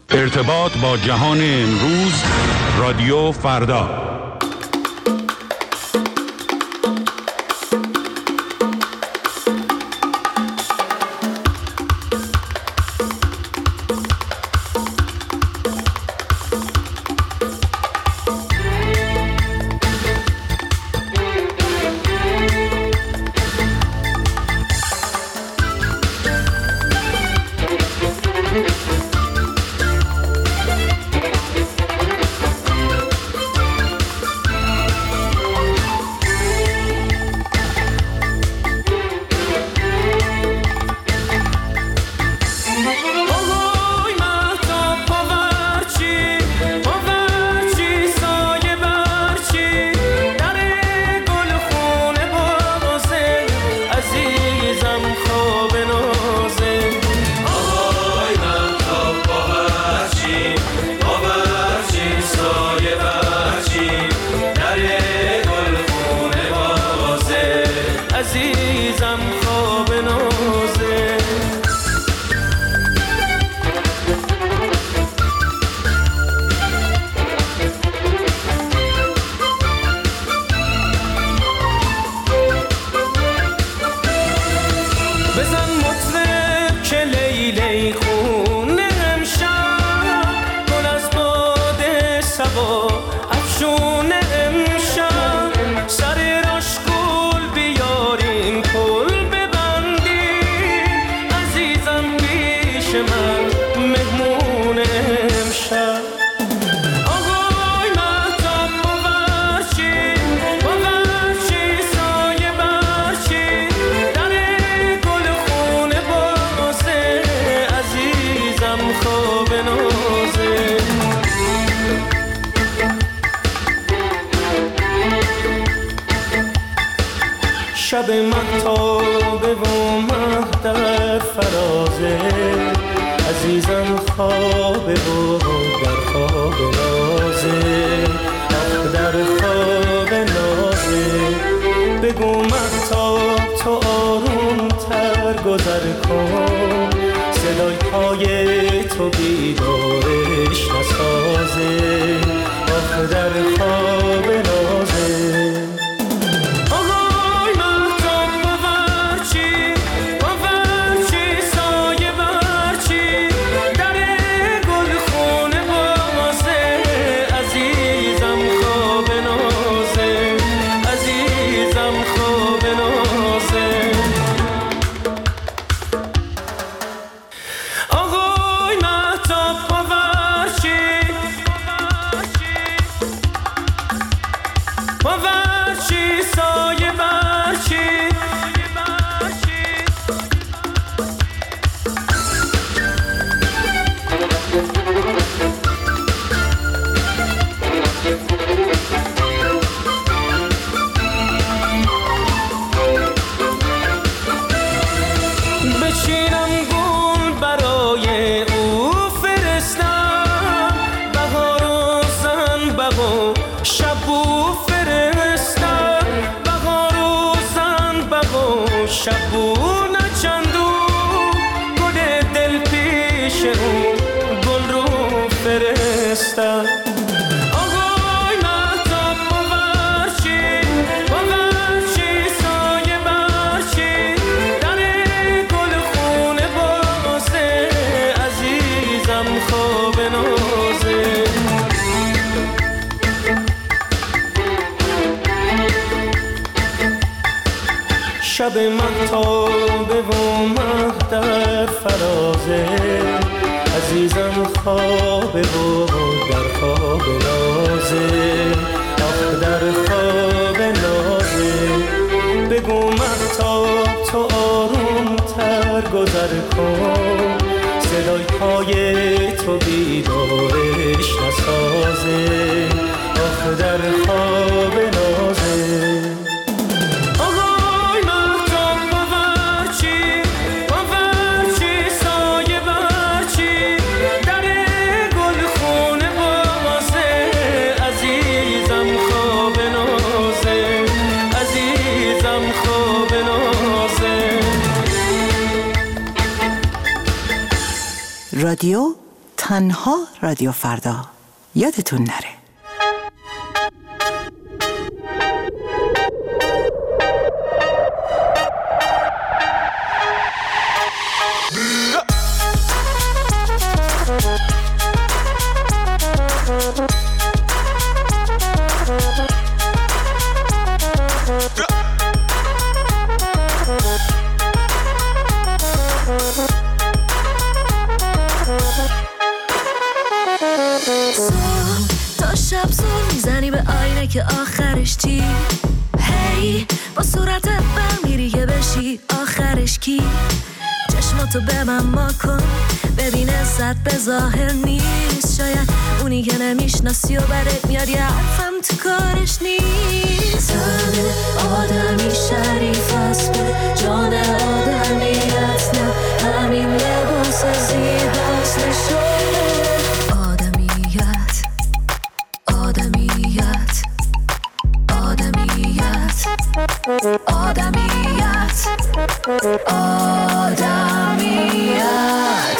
ارتباط با جهان امروز، رادیو فردا. شب مهتابه و مه در فرازه، عزیزم خوابه و در خواب نازه، در خواب نازه. بگو مهتاب تو آروم تر گذر کن، صدای پای تو بیدارش نسازه، آخ در خواب نازه. شب مهتابه و مه در فرازه، عزیزم خوابه و در خواب نازه، آخ در خواب نازه. بگو مهتاب تو آروم تر گذر کن، صدای پای تو بیدارش نسازه، آخ در خواب نازه. رادیو تنها رادیو فردا. یادتون نره. شب زور میزنی به آینه که آخرش چی؟ هی با صورتت برمیری که بشی آخرش کی؟ چشماتو به من ما کن ببین عزت به ظاهر نیست، شاید اونی که نمیشناسی و بدت میاد یه حرفم تو کارش نیست. تن آدمی شریف است به جان آدمیت، نه همین لباس زیباست نشونه آدمیت. آدمیت آدمیت آدمیت آدمیت.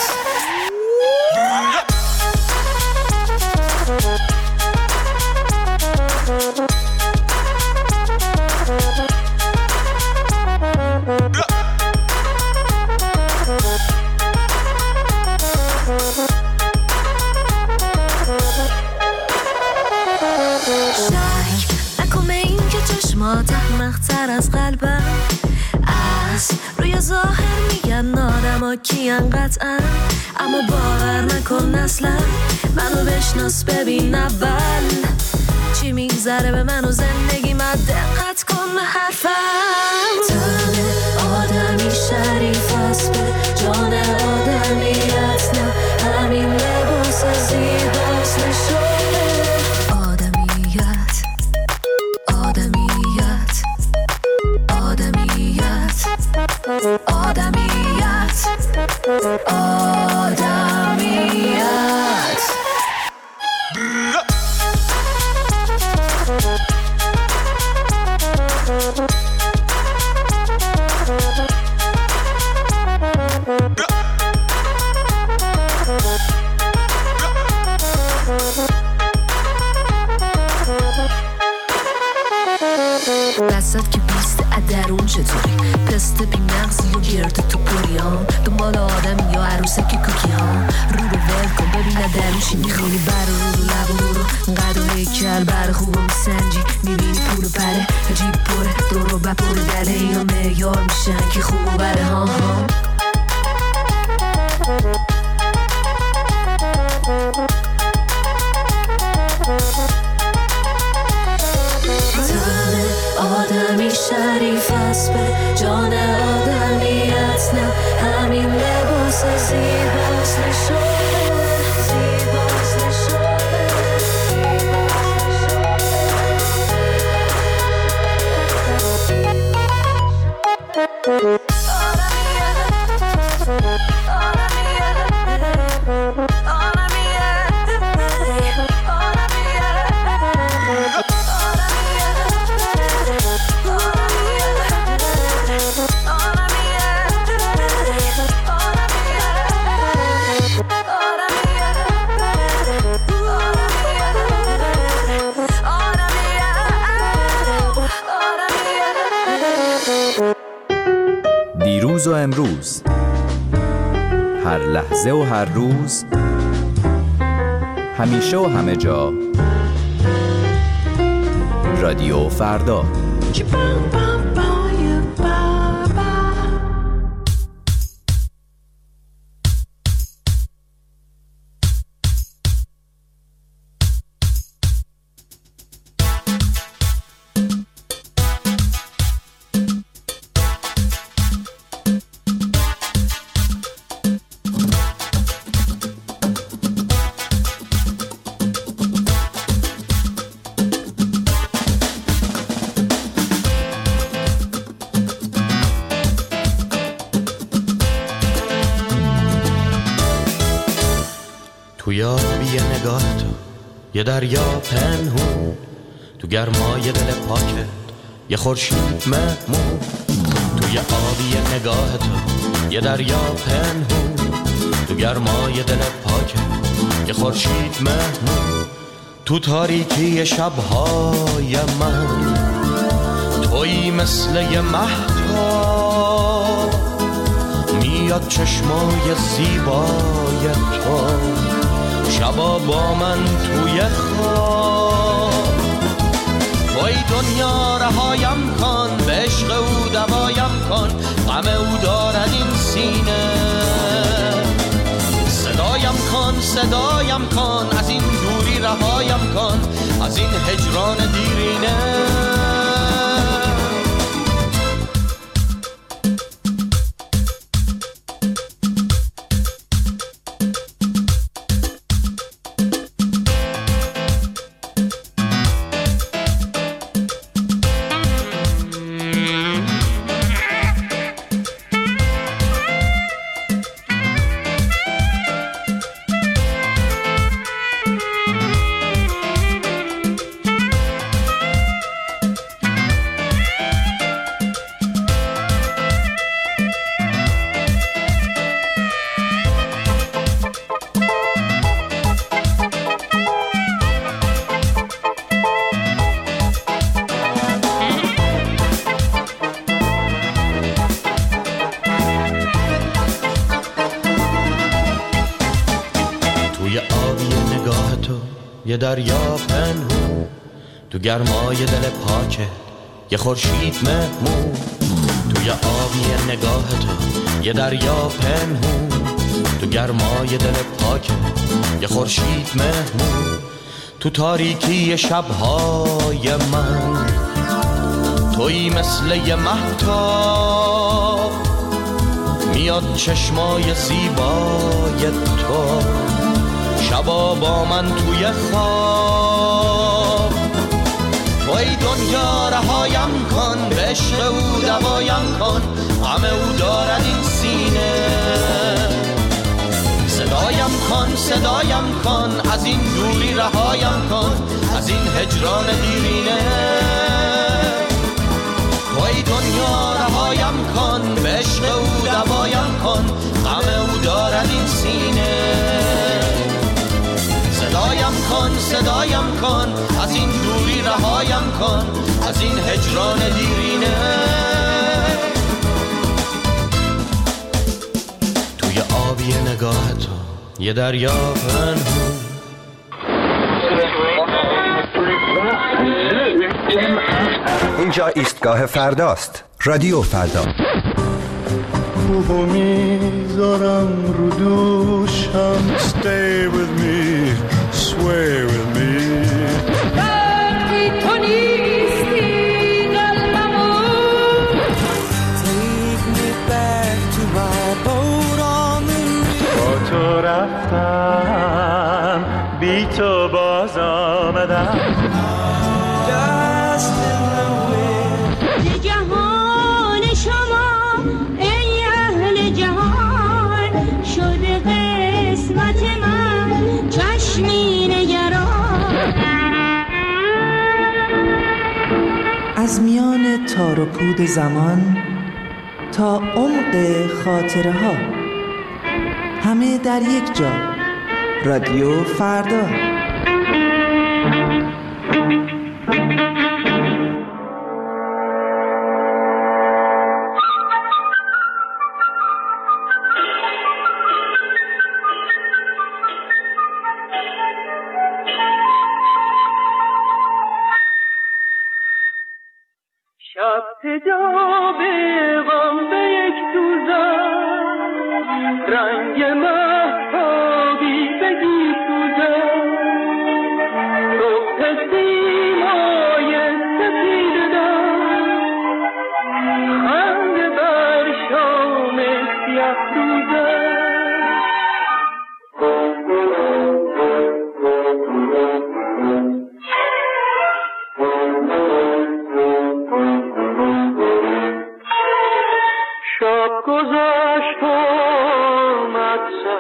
احمق‌تر از قلبم از روی ظاهر میگن آدما کیان قطعا، اما باور نکن اصلا منو بشناس ببین اول چی میگذره به من و زندگی من، دقت کن به حرفم. تن آدمی شریف است به جان آدمیت، نه همین لباس زیباست نشونه آدمیت. آدمیت آدمیت آدمیت آدمیت. دستت که بیست درون چطوری؟ پست بی مغزی و گرده تو پریام، دنبال آدم یا عروسک کوکی ها. رو رو ول کن ببینه درون چی میخوری، بر رو لب و رو قد و هیکل بر خوب میسنجی، میبینی پول و پره جیب پره دور و بپره دله اینا معیار میشن که خوب و بره ها ها. آدمی شریف است به جان آدمیت، نه همین لباس زیباست نشونه زیباست نشونه. دیروز و امروز، هر لحظه و هر روز، همیشه و همه جا، رادیو فردا. توی آبی نگاه تو یه دریا پنهون، تو گرمای دل پاکت یه خورشید مهمون. توی آبی نگاه تو یه دریا پنهون، تو گرمای دل پاکت خورشید مهمون تو تاریکی شبهای من، تویی مثل یه مهتاب میاد چشمای زیبای تو، شبا با من توی خواب. توی دنیا رهایم کن، به عشق او دوایم کن، غم او دارد این سینه. صدایم کن، از این دوری رهایم کن، از این هجران دیرینه. یه دریا پنهون تو گرمای دل پاکه، یه خورشید مهمون توی آبی نگاه تو. یه دریا پنهون تو گرمای دل پاکه، یه خورشید مهمون تو تاریکی شبهای من، تویی مثل یه مهتاب میاد چشمای زیبای تو، شبا با من توی خواب. توی دنیا رهایم کن، به عشق او دوایم کن، غم او دارد این سینه. صدایم کن، از این دوری رهایم کن، از این هجران دیرینه. توی دنیا رهایم کن، به عشق او دوایم کن، غم او دارد این سینه. صدایم کن، از این دوری رهایم کن، از این هجران دیرینه. توی آبی نگاه تو یه دریا پنهون. اینجا ایستگاه فرداست، رادیو فردا. خوبو میذارم رو دوشم. Stay with me, sway with me. وقتی تو نیستی قلبمو. Take me back to my boat on the river. با تو رفتم، بی تو باز آمدم. Dust in the wind. جهان شما ای اهل جهان، شده قسمت من چشمی نگران. از میان تار و پود زمان تا عمق خاطره ها، همه در یک جا. رادیو فردا. شب حجاب غم به یک دوزن، رنگ مهتابی بگی سوزن. صبح سیمای سپید دم، خنده بر شام سیه روزن. شب گذشت آمد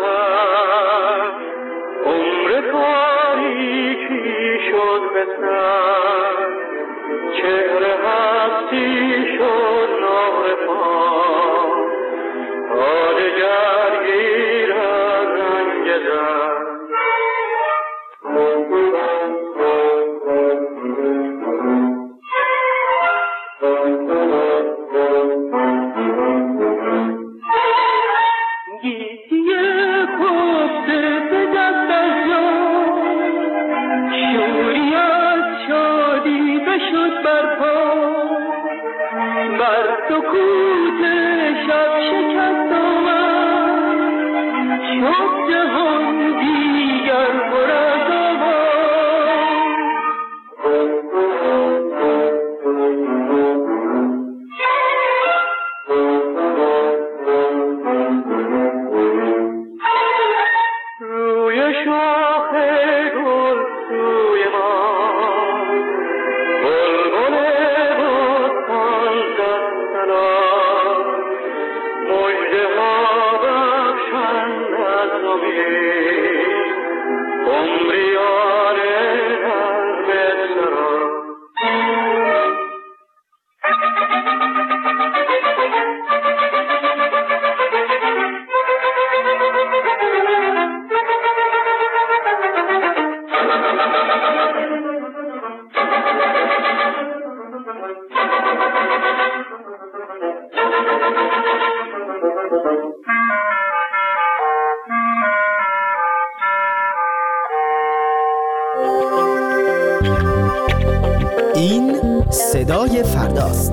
این صدای فرداست.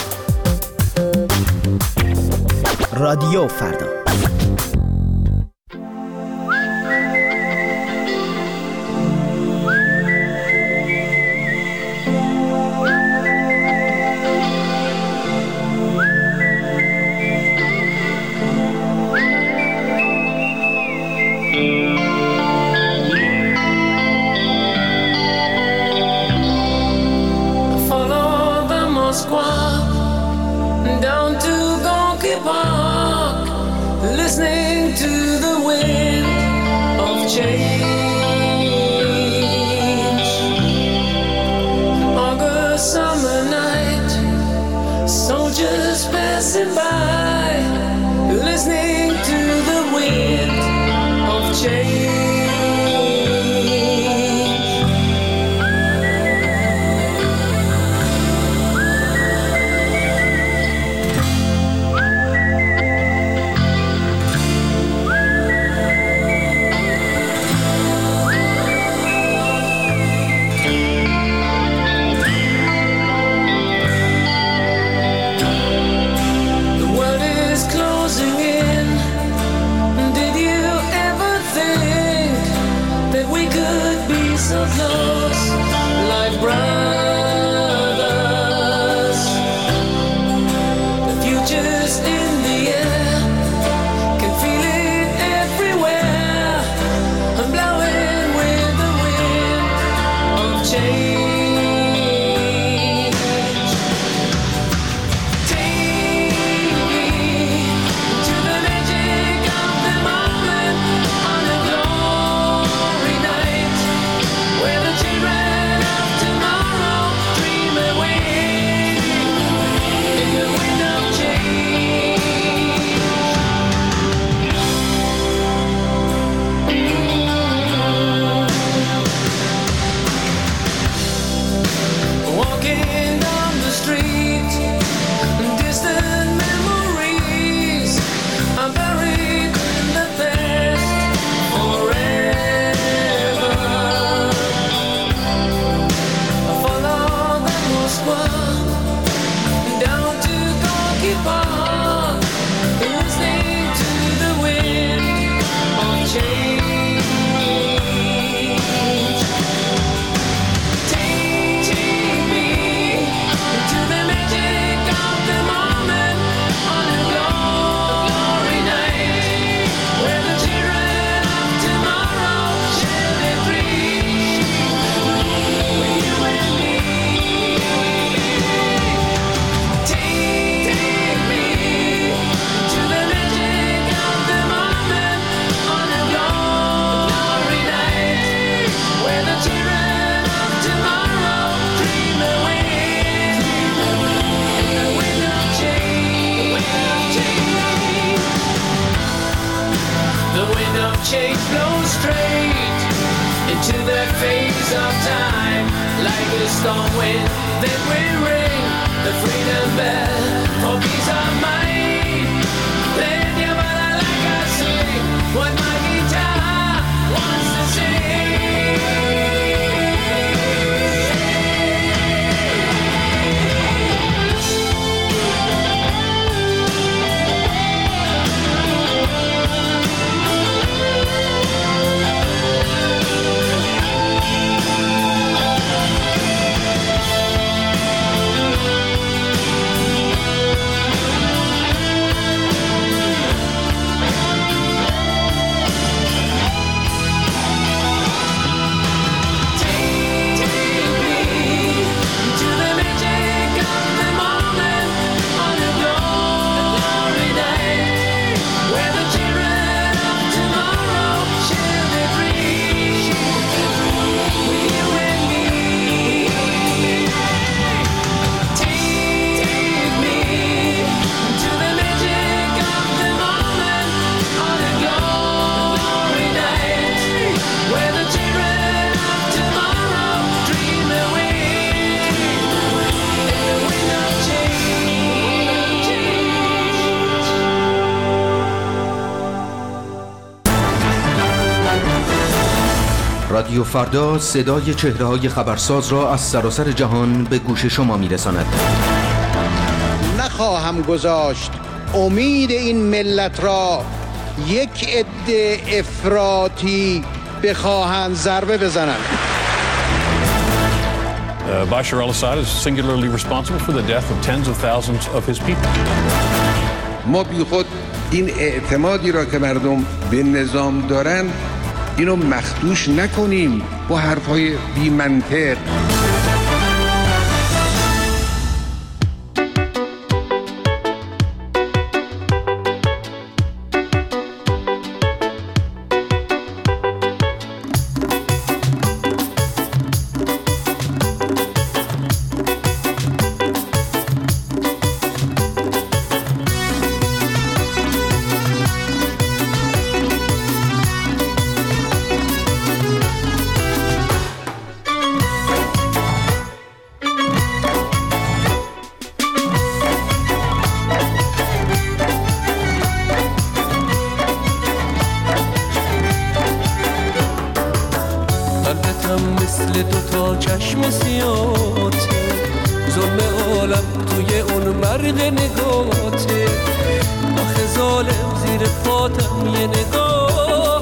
رادیو فردا. to the face of time. Like a storm wind, then we ring the freedom bell for peace of mind. Let your mother like I sing what my guitar wants to sing. رادیو فردا صدای چهره‌های خبرساز را از سراسر جهان به گوش شما می‌رساند. نخواهم گذاشت امید این ملت را یک عده افراطی بخواهند ضربه بزنند. Bashar al-Assad is singularly responsible for the death of tens of thousands of his people. ما بی خود این اعتمادی را که مردم به نظام دارن اینو مخدوش نکنیم با حرفای بی منطق. مثل دوتا چشم سیاته ظلم عالم توی اون مرد نگاته آخه ظالم زیر پاتم یه نگاه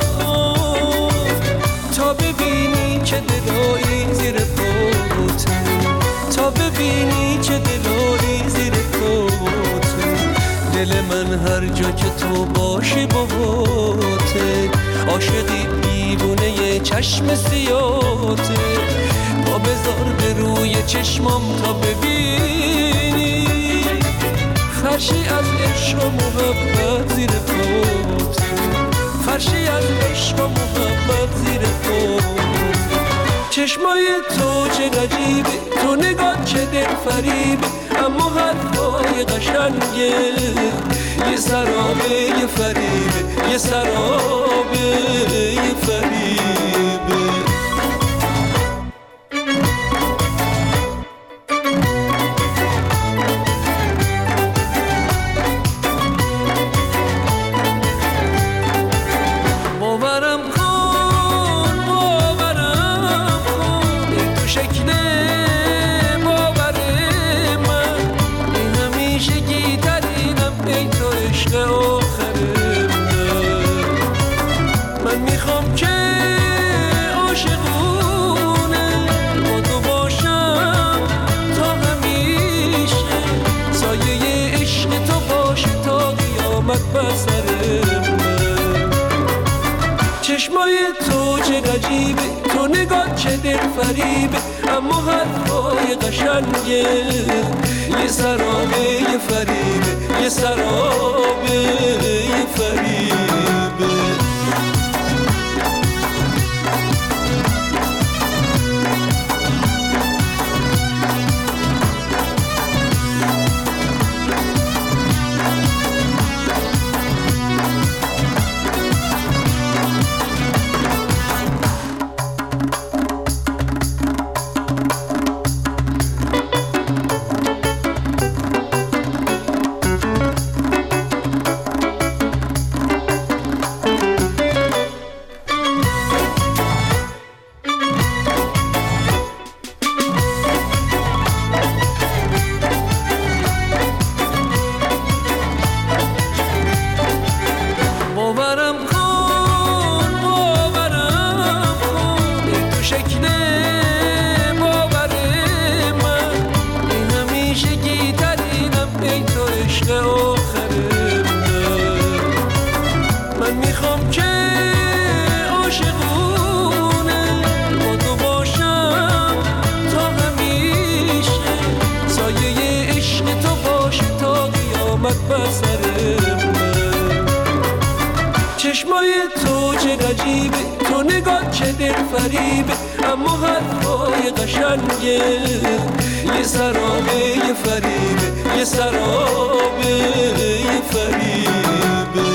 تا ببینی چه دلایی زیر پاته تا ببینی چه دلایی زیر پاته دل من هر جا که تو باشی باهاته عاشقی دیوونه چشم سیاته پا بذار به روی چشمام تا ببینی فرشی از عشق و محبت زیر پاته فرشی از عشق و محبت زیر پاته چشمای تو چه عجیبه تو نگاه چه دل فریبه اما حرفای قشنگه یه سرابه یه فریبه یه سرابه یه فریبه چشمای تو چه عجیبه تو نگاه چه دل فریبه اما حرفای قشنگه یه سرابه یه فریبه یه سرابه یه فریبه چه دل فریبه اما حرفای قشنگه یه سرابه یه فریبه یه سرابه یه فریبه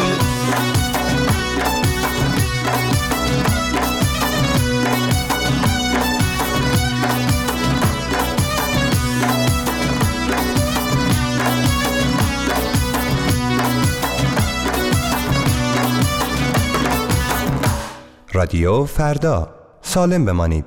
رادیو فردا، سالم بمانید.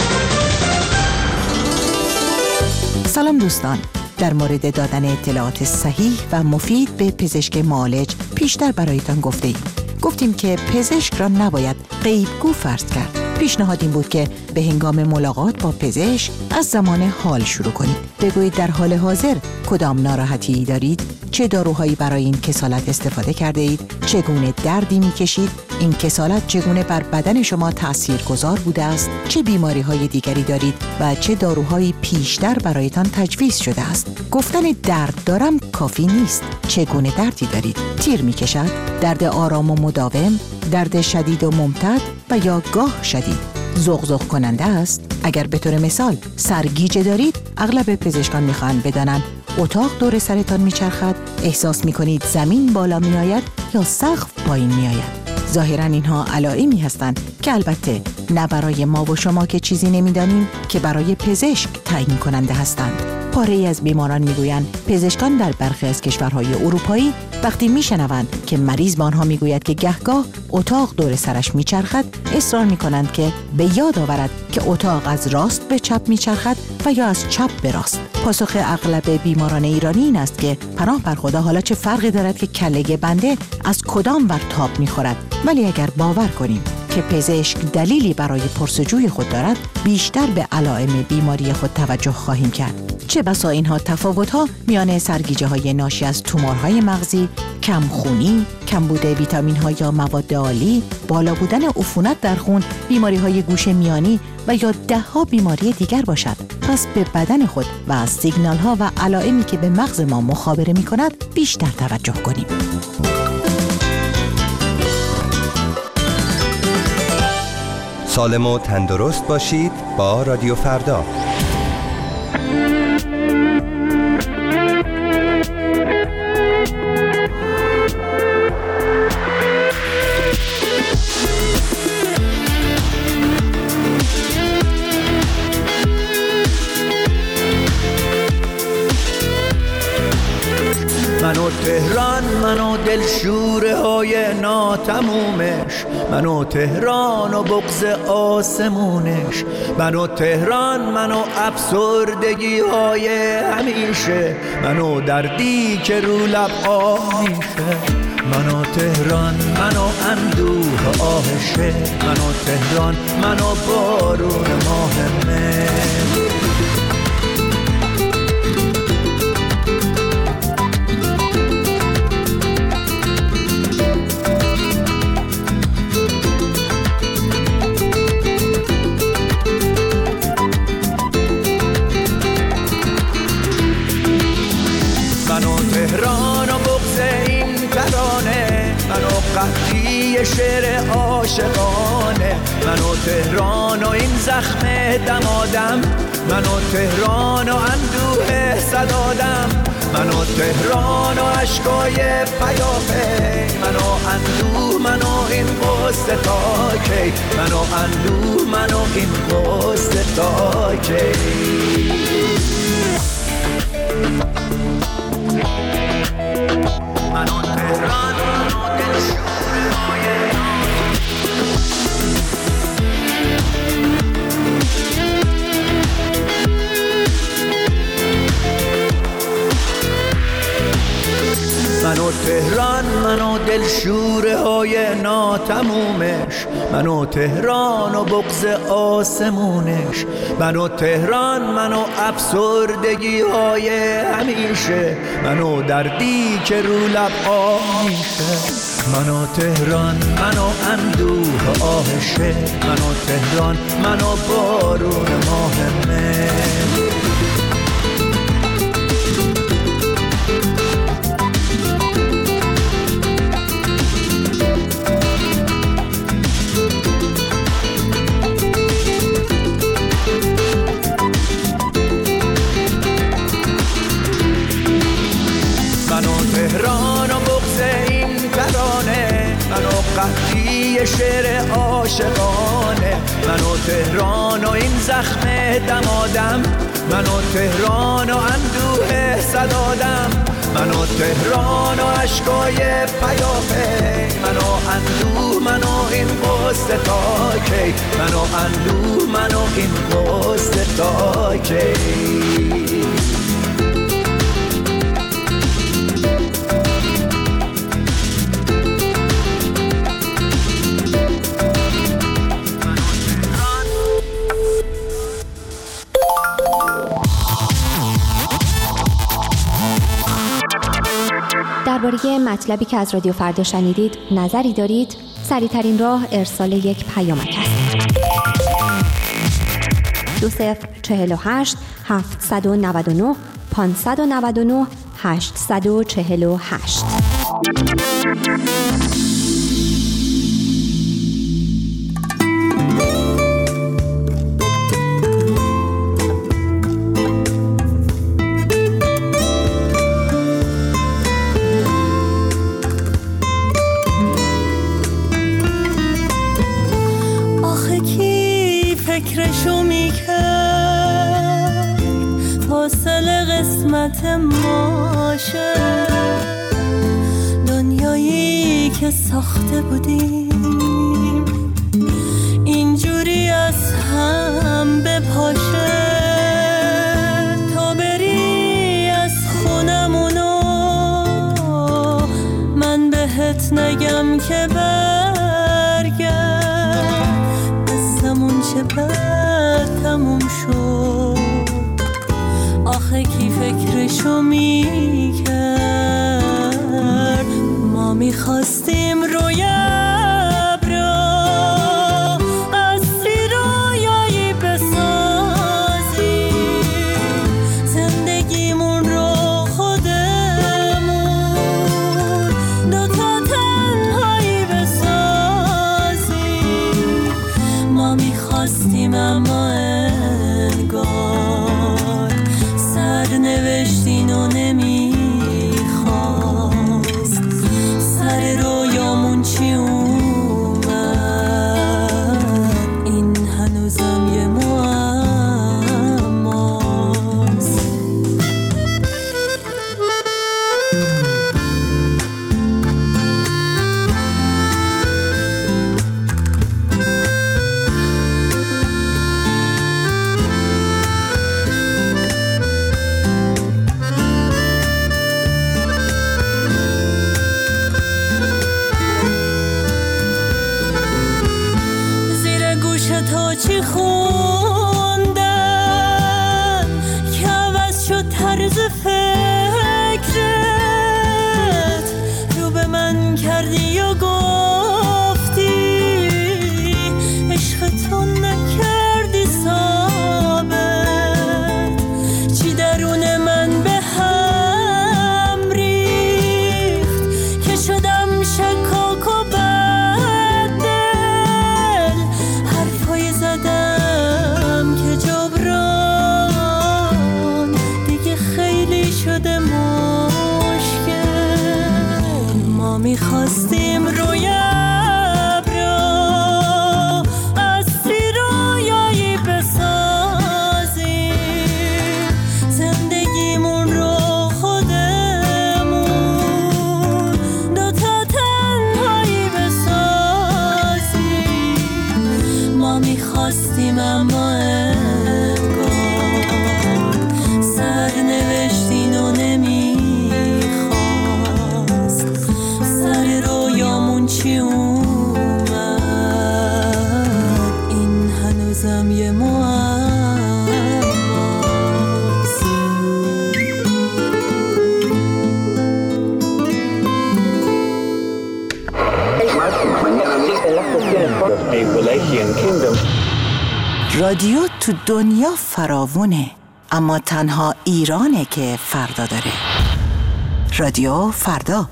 سلام دوستان، در مورد دادن اطلاعات صحیح و مفید به پزشک معالج پیشتر برایتان گفتیم که پزشک را نباید غیبگو فرض کرد. پیشنهاد این بود که به هنگام ملاقات با پزشک از زمان حال شروع کنید. بگویید در حال حاضر کدام ناراحتی دارید، چه داروهایی برای این کسالت استفاده کرده اید، چگونه دردی می‌کشید، این کسالت چگونه بر بدن شما تاثیرگذار بوده است، چه بیماری‌های دیگری دارید و چه داروهایی پیشتر برایتان تجویز شده است. گفتن درد دارم کافی نیست. چگونه دردی دارید؟ تیر می‌کشد؟ درد آرام و مداوم؟ درد شدید و ممتد و یا گاه شدید؟ زغزغ کننده است؟ اگر به طور مثال سرگیجه دارید، اغلب پزشکان می‌خواهند بدانند اتاق دور سرتان میچرخد، احساس میکنید زمین بالا میآید یا سقف پایین میآید. ظاهراً اینها علائمی هستند که البته نه برای ما و شما که چیزی نمیدانیم که برای پزشک تعیین کننده هستند. پاره‌ای از بیماران میگویند پزشکان در برخی از کشورهای اروپایی وقتی میشنوند که مریض به آنها میگوید که گهگاه اتاق دور سرش میچرخد، اصرار میکنند که به یاد آورد که اتاق از راست به چپ میچرخد و یا از چپ به راست. پاسخ اغلب بیماران ایرانی این است که پناه بر خدا، حالا چه فرقی دارد که کله بنده از کدام ور تاب میخورد. ولی اگر باور کنیم که پزشک دلیلی برای پرسجوی خود دارد، بیشتر به علائم بیماری خود توجه خواهیم کرد. چه بسا اینها تفاوت‌ها میان سرگیجه‌های ناشی از تومورهای مغزی، کمخونی، کمبود ویتامین‌ها یا مواد آلی، بالا بودن عفونت در خون، بیماری‌های گوش میانی و یا ده‌ها بیماری دیگر باشد. پس به بدن خود و از سیگنال‌ها و علائمی که به مغز ما مخابره می‌کند بیشتر توجه کنیم. سالم و تندرست باشید با رادیو فردا. منو تهران، منو دلشوره های ناتمومش، منو تهران و بغض آسمونش، منو تهران، منو افسردگی های همیشه، منو دردی که رو لب آه میشه. منو تهران، منو اندوه آهشه، منو تهران، منو بارون ماه مه. قحطی شعر عاشقانه، منو تهران و این زخم دمادم، منو تهران و اندوه صدادم، منو تهران و عشقای پیاپی، منو اندوه، منو این قصه تا کی، منو اندوه، منو این قصه تا کی. منو تهران، منو دلشوره های منو تهران، منو دلشوره های ناتمومش، منو تهران و بغض آسمونش، منو تهران، منو افسردگی های همیشه، منو دردی که رو لب آه میشه. منو تهران، منو اندوه آهشه، منو تهران، منو بارون ماه مه. عاشقانه، من و تهران و این زخم دمادم، من و تهران و اندوه صدادم، من و تهران و عشقای پیاپی، من و اندوه، من و این قصه تا کی، من و اندوه، من و این قصه تا کی. درباره مطلبی که از رادیو فردا شنیدید نظری دارید؟ سریع‌ترین راه ارسال یک پیامک است. 2048 799 599 848. فکرشو میکرد فاصله قسمت ماشه، دنیایی که ساخته بودیم اینجوری از هم بپاشه، تا بری از خونمونو من بهت نگم که چه بد تموم شد. آخه کی فکرشو میکرد؟ ما میخواستیم روی ابرا قصری رویایی بسازیم، زندگیمون رو خودمون دوتا تنهایی بسازیم. ما میخواستیم اما انگار سرنوشتین و نمیخواست. سر رویامون چی اومد؟ این هنوزم یه معماست. چی خوندن که عوض شد طرز فکرت، رو به من کردی و گفتی عشق تو نکردی ثابت، چی درون من به هم ریخت که شدم شکاک و زدم که جبران دیگه خیلی شده مشکل. ما میخواستیم روی ابرا قصری رویایی بسازیم، زندگیمون رو خودمون دوتا تنهایی بسازیم. ما میخواستیم اما انگار سرنوشتین و نمیخواست. سر رویامون چی اومد؟ این هنوزم یه معماست. رادیو تو دنیا فراوونه، اما تنها ایرانه که فردا داره. رادیو فردا.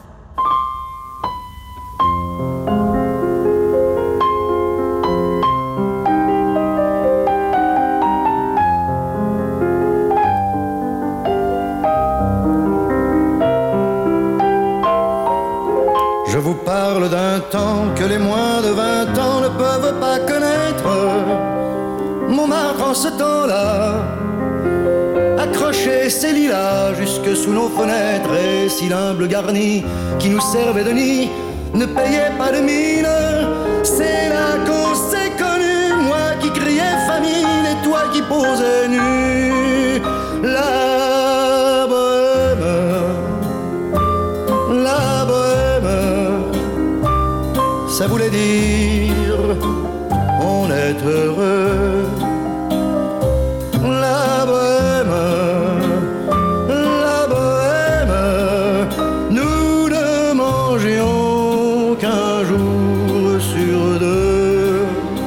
Je vous parle d'un temps que les moins de 20 ans ne peuvent pas ce temps-là, accrocher ces lilas jusque sous nos fenêtres, et si l'humble garni qui nous servait de nid ne payait pas de mine, c'est là qu'on s'est connus, moi qui criais famine et toi qui posais nu. La bohème, ça voulait dire on est heureux. La bohème, nous ne mangions qu'un jour sur deux.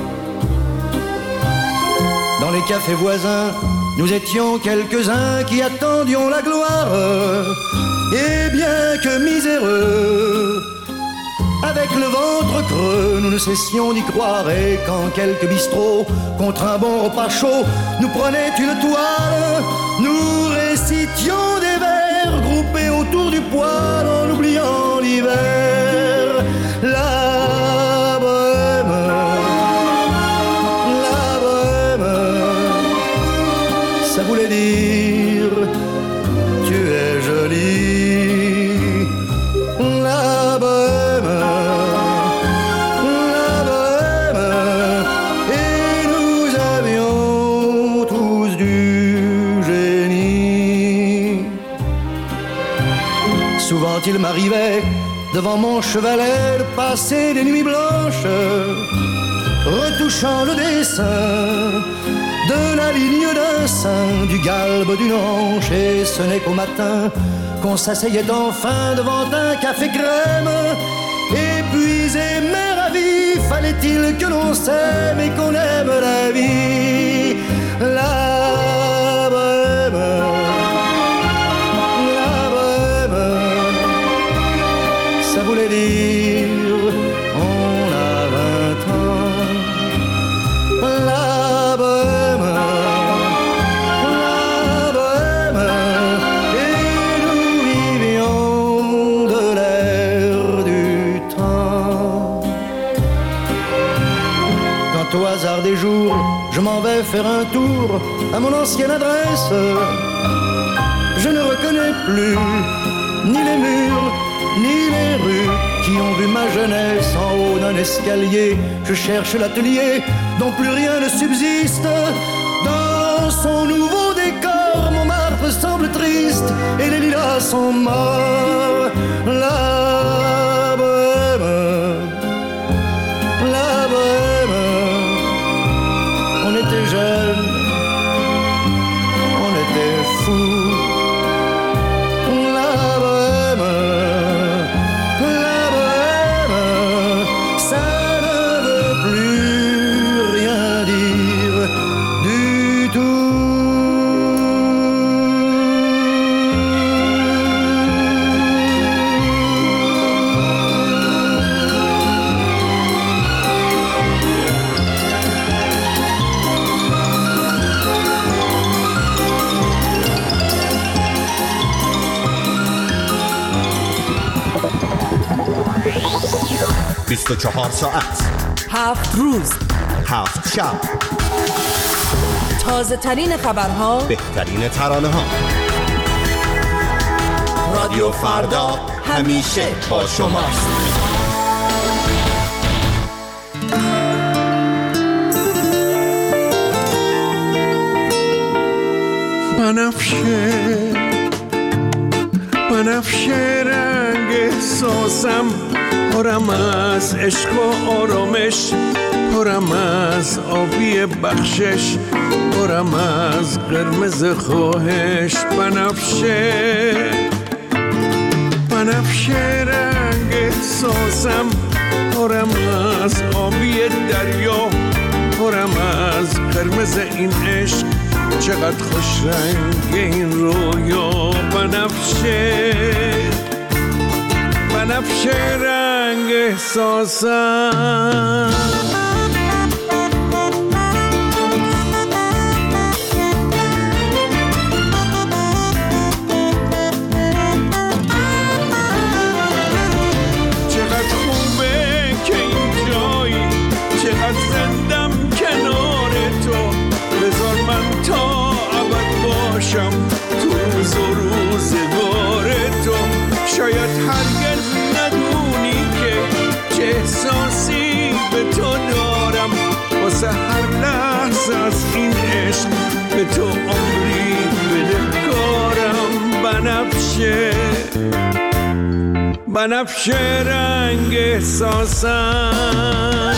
Dans les cafés voisins, nous étions quelques-uns qui attendions la gloire. Et bien que miséreux, avec le ventre creux, nous ne cessions d'y croire. Et quand quelques bistrots, contre un bon repas chaud, nous prenaient une toile, nous récitions des vers groupés autour du poêle en oubliant l'hiver. La bohème, ça voulait dire tu es jolie. La bohème, et nous avions tous du génie. Souvent il m'arrivait devant mon chevalet de passer des nuits blanches, retouchant le dessin de la ligne d'un sein, du galbe d'une hanche, et ce n'est qu'au matin qu'on s'asseyait enfin devant un café crème. Épuisé mais ravi, fallait-il que l'on s'aime et qu'on aime la vie. La bohème, ça voulait dire on a 20 ans. La bohème, et nous vivions de l'air du temps. Quand au hasard des jours, je m'en vais faire un tour à mon ancienne adresse, je ne reconnais plus ni les murs, ni les rues qui ont vu ma jeunesse en haut d'un escalier. Je cherche l'atelier dont plus rien ne subsiste. Dans son nouveau décor, Montmartre semble triste et les lilas sont morts. La bohème, on était jeunes, on était fous. بیست و 24 ساعت 7 روز 7 شب تازه ترین خبرها، بهترین ترانه ها. رادیو فردا همیشه با شماست. بنفشه رنگ احساسم، پرم از عشق و آرامش، پرم از آبی بخشش، پرم از قرمز خواهش. بنفشه رنگ احساسم، پرم از آبی دریا، پرم از قرمز این عشق، چقدر خوش رنگ این رویا. بنفشه رنگ احساسم. چقدر خوبه که این جایی، چقدر زندم کنار تو. بذار از این عشق به تو عمری بدهکارم. بنفشه رنگ احساسم.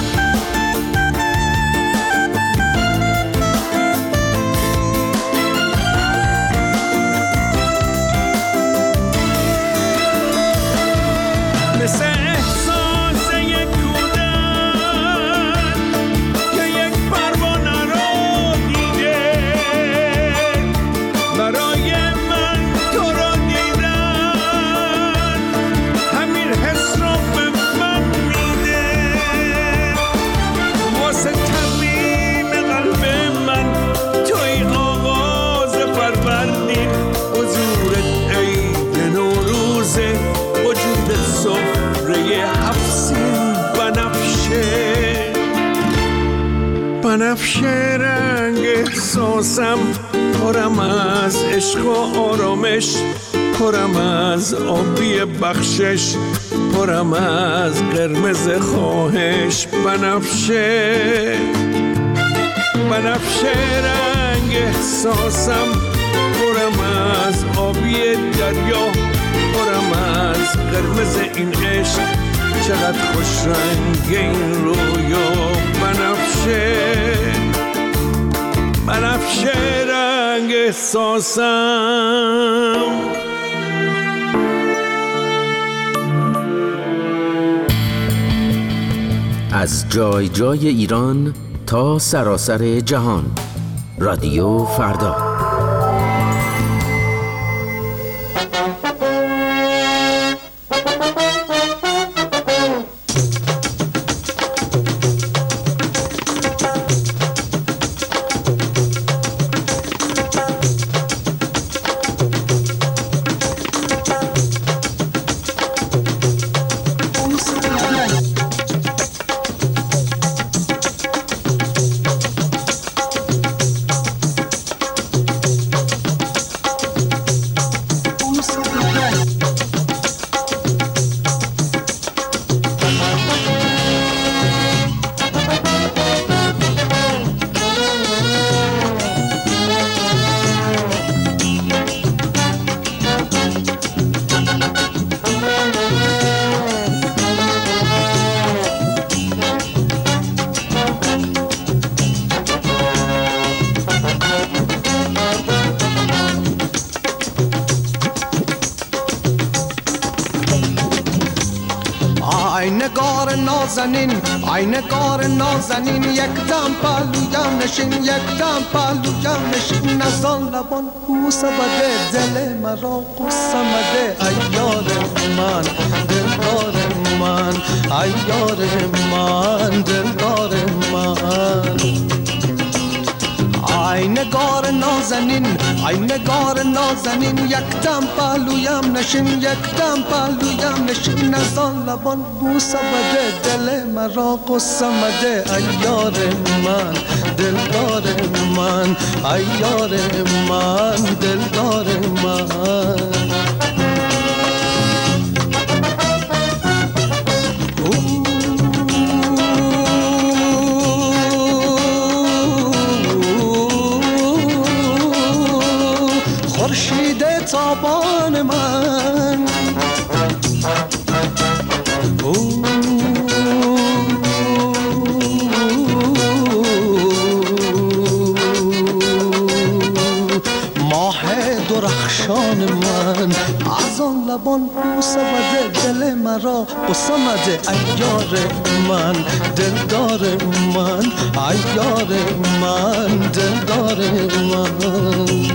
مثل احساس یک کودک که یک پروانه رو دیده، برای من تو رو دیدن همین حس رو به من میده. واسه ترمیم قلب من توی آغاز فروردین، حضورت عید نوروزه، وجود سفره هفسین. بنفشه رنگ احساسم، پرم از عشق و آرامش، پرم از آبی بخشش، پرم از قرمز خواهش. بنفشه رنگ احساسم، پرم از آبی دریا، پرم از قرمز این عشق، چقدر خوش رنگ این رویا. بنفشه رنگ احساسم. از جای جای ایران تا سراسر جهان، رادیو فردا. ای نگار نازنین، یک دم پهلویم نشین، یک دم پهلویم نشین. از آن لبان بوسه بده، دل مرا قصه مده. ای یار من دلدار من، ای یار من دلدار من. ای نگار نازنین، ای نگار نازنین، یک دم پهلویم نشین، یک دم پهلویم نشین. از آن لبان بوسه بده، دل مرا قصه مده. ای یار من دلدار من، ای یار من دلدار من. خورشید تابان من، ماه درخشان من، از آن لبان بوسه بده، دل مرا قصه مده. ای یار من دلدار من، ای یار من دلدار من.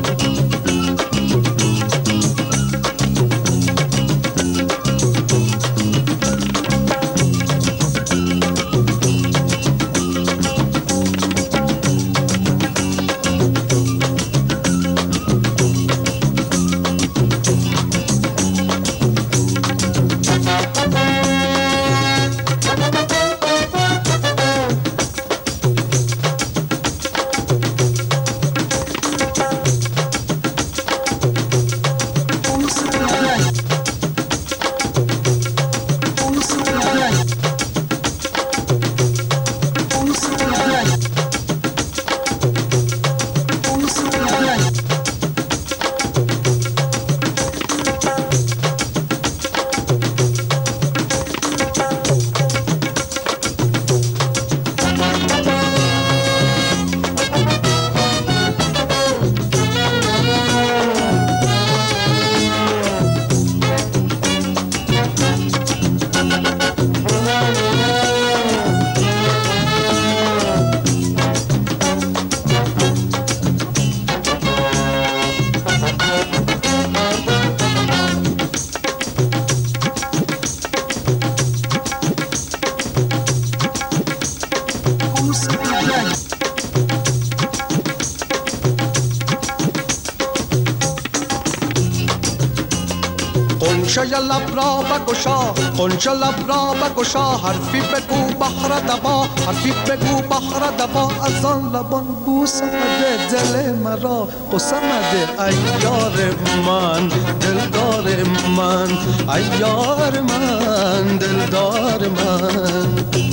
قنچه لب را بگشا قنچه لب را بگشا حرفی بگو بحر دبا حرفی بگو بحر دبا از آن لبان بوس آمده دل مرا قصه آمده ای یار من دلدار من ای یار من دلدار من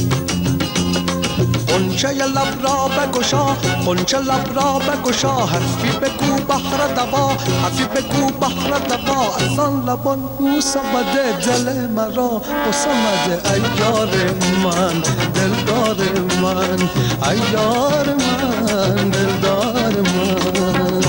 قنچه لب را بگشا قنچه لب را بگشا حرفی بگو بحر دوا حرفی بگو بحر دوا از آن لبان بوس آمده دل مرا قصه آمده ای یار من دلدار من ای یار من دلدار من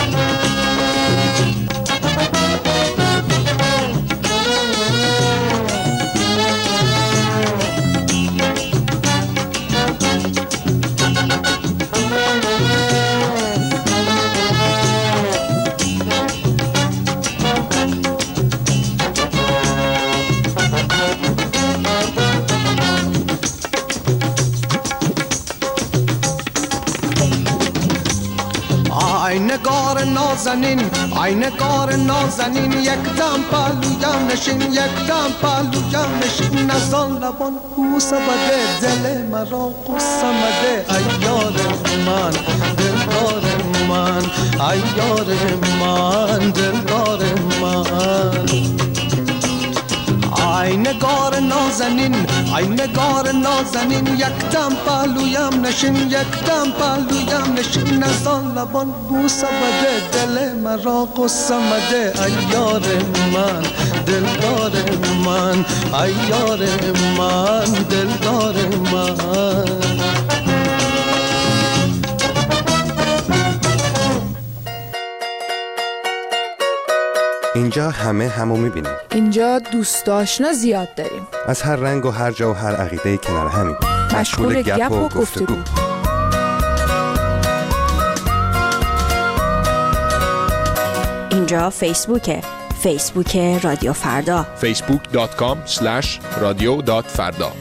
نگار نازنین ای نگار نازنین یک دم پهلویم نشین یک دم پهلویم نشین از آن لبان بوس آمده دل مرا قصه آمده ای یار من دلدار من ای یار من دلدار من ای نگار نازنین ای نگار نازنین یک دم پهلویم نشین یک دم پهلویم نشین از آن لبان بوس آمده دل مرا قصه آمده ای یار من دلدار من ای یار من دلدار من اینجا همه همو میبینیم. اینجا دوست آشنا زیاد داریم. از هر رنگ و هر جا و هر عقیده کنار همین. مشغول گپ و گفتگو. اینجا فیسبوکه. فیسبوک رادیو فردا. facebook.com/radio.farda.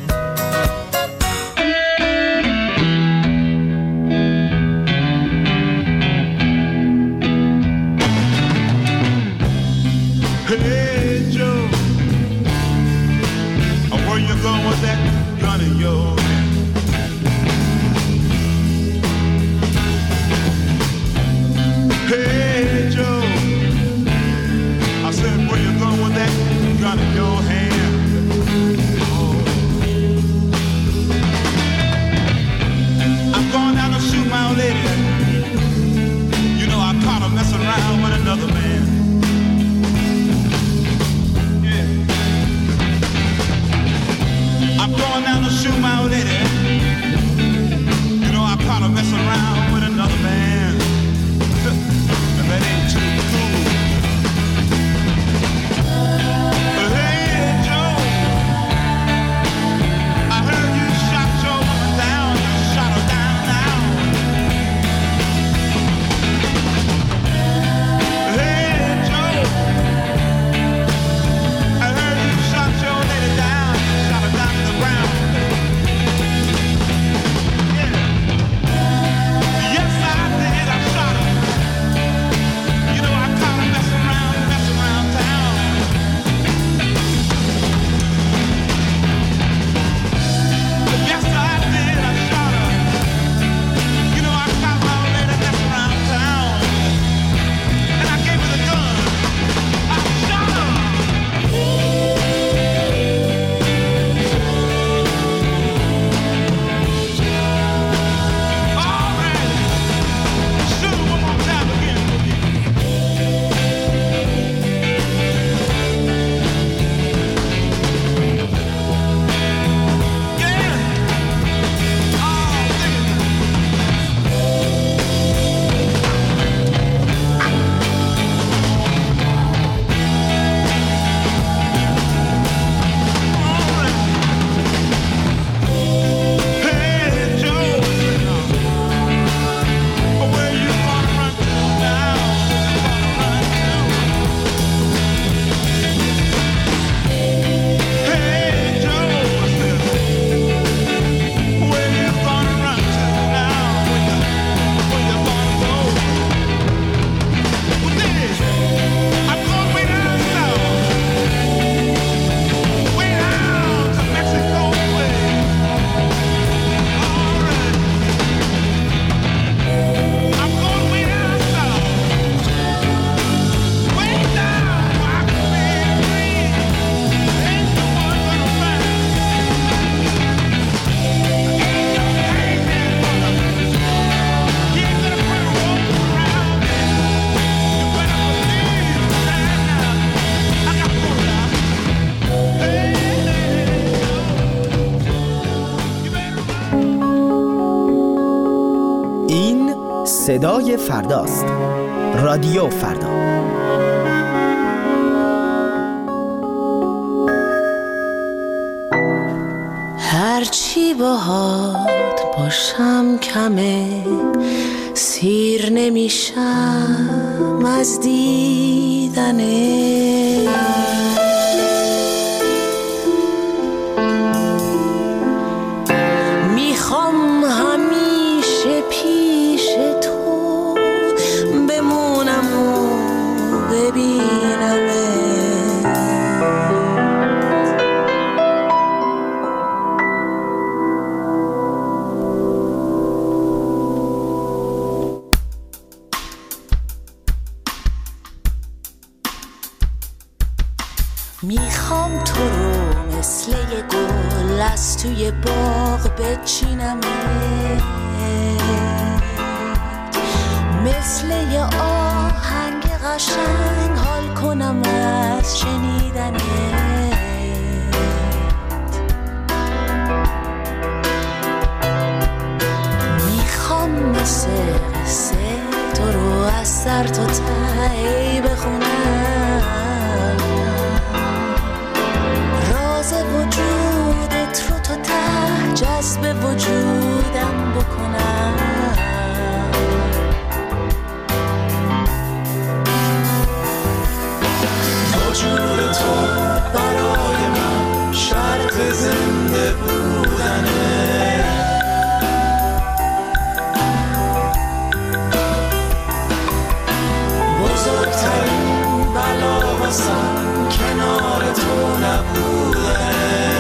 این صدای فرداست. رادیو فردا. هرچی باهات باشم کمه، سیر نمیشم از دیدنه. میخوام همیشه پیش تو بمونم و ببینمه. میخوام تو رو مثل یه گل از توی باغ بچینم، مثل یه آهنگ قشنگ حال کنم از شنیدنت. میخوام مثل قصه تو رو از سر تا ته بخونم، وجودت رو تا ته جذب وجودم بکنم. وجود تو برای من شرط زنده بودنه. بزرگترین بلا واسم کنار تو نبوده.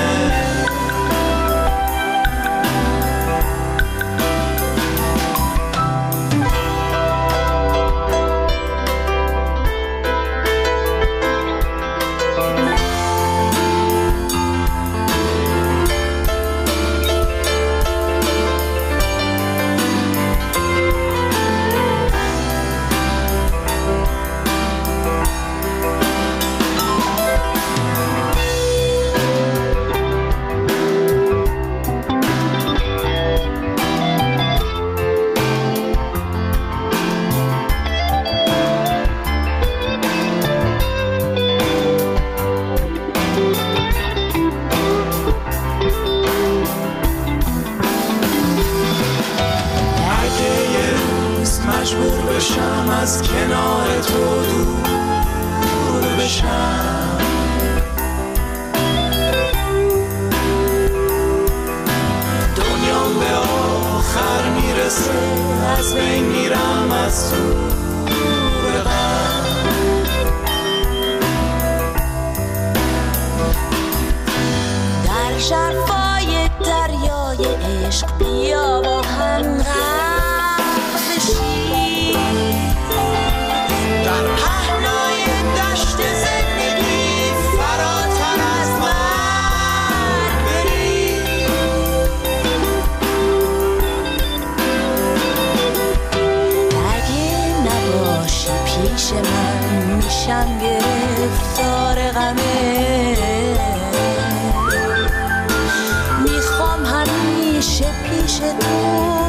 مجبور بشم از کنار تو دور بشم، دنیام به آخر میرسه از بین میرم از دور غم. در ژرفای دریای عشق بیا با هم غرق بشیم، در پهنای دشت زندگی فراتر از مرگ بریم. اگه نباشی پیش من میشم گرفتار غمه. میخوام همیشه پیش تو